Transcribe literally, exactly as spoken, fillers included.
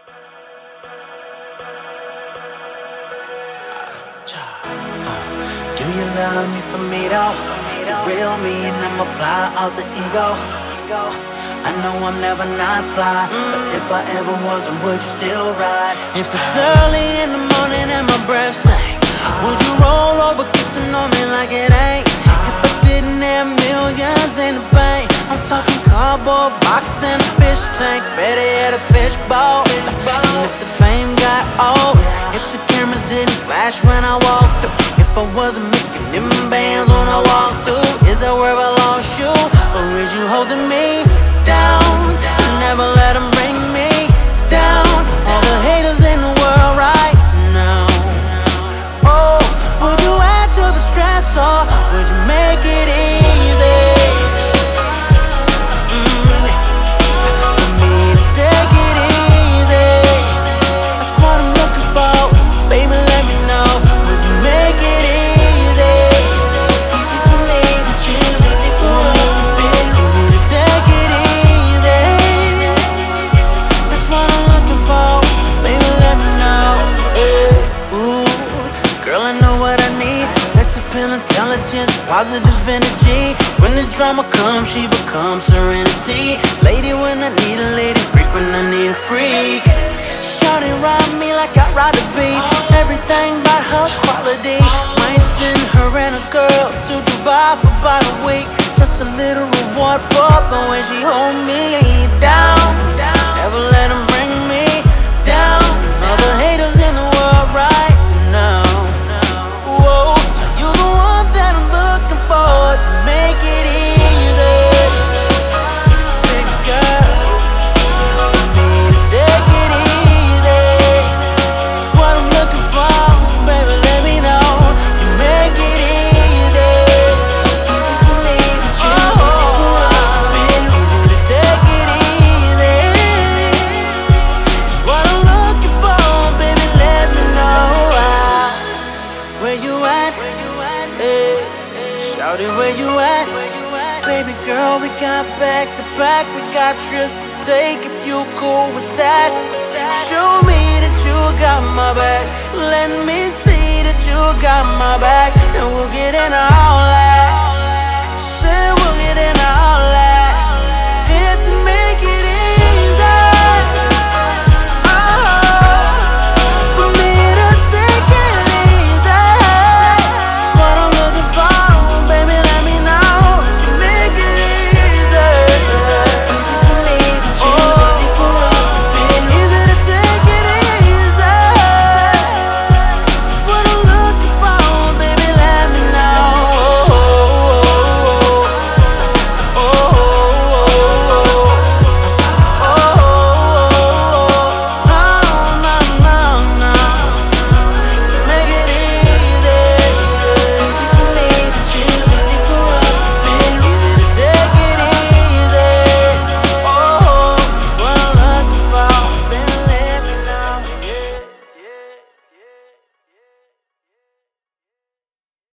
Do you love me for me though? The real me and I'm a fly alter ego. I know I'm never not fly, but if I ever wasn't, would you still ride? If it's early in the morning and my breath stank, would you roll over kissing on me like it ain't? If I didn't have millions in the bank, I'm talking cardboard box and a fish tank, better yet a fish bowl. And if the fame got old, if the cameras didn't flash when I walked through, if I wasn't making them bands when I walked through, is it worth I lost you, or is you holding me down? You never let them bring me down. All the haters in the world right now. Oh, would you add to the stress or would you make it easy? Mm, for me to take it easy. That's what I'm looking for. Baby, let me know. Would you make it easy? Easy for me to chill, easy for us to build, easy to take it easy. That's what I'm looking for. Baby, let me know. Yeah. Ooh, girl, I know what I need. Sex appeal, intelligence, positive energy. When the drama comes, she becomes serenity. Lady when I need a lady, freak when I need a freak. Shawty ride me like I ride a beat. Everything about her quality. Might send her and her girls to Dubai for about a week. Just a little reward for the way she hold me down. Never let them bring me down. All the haters in the world right now. Whoa, so you the one that I'm looking for. Make it easy, big girl. For me to take it easy. It's what I'm looking for, baby. Let me know. You make it easy, easy for me to chill, easy for us to build, easy to take it easy. It's what I'm looking for, baby. Let me know. Ah, where you at? Hey, shout it, where you at? Baby girl, we got bags to pack, we got trips to take. If you cool with that, show me that you got my back. Let me see that you got my back, and we'll get in all that.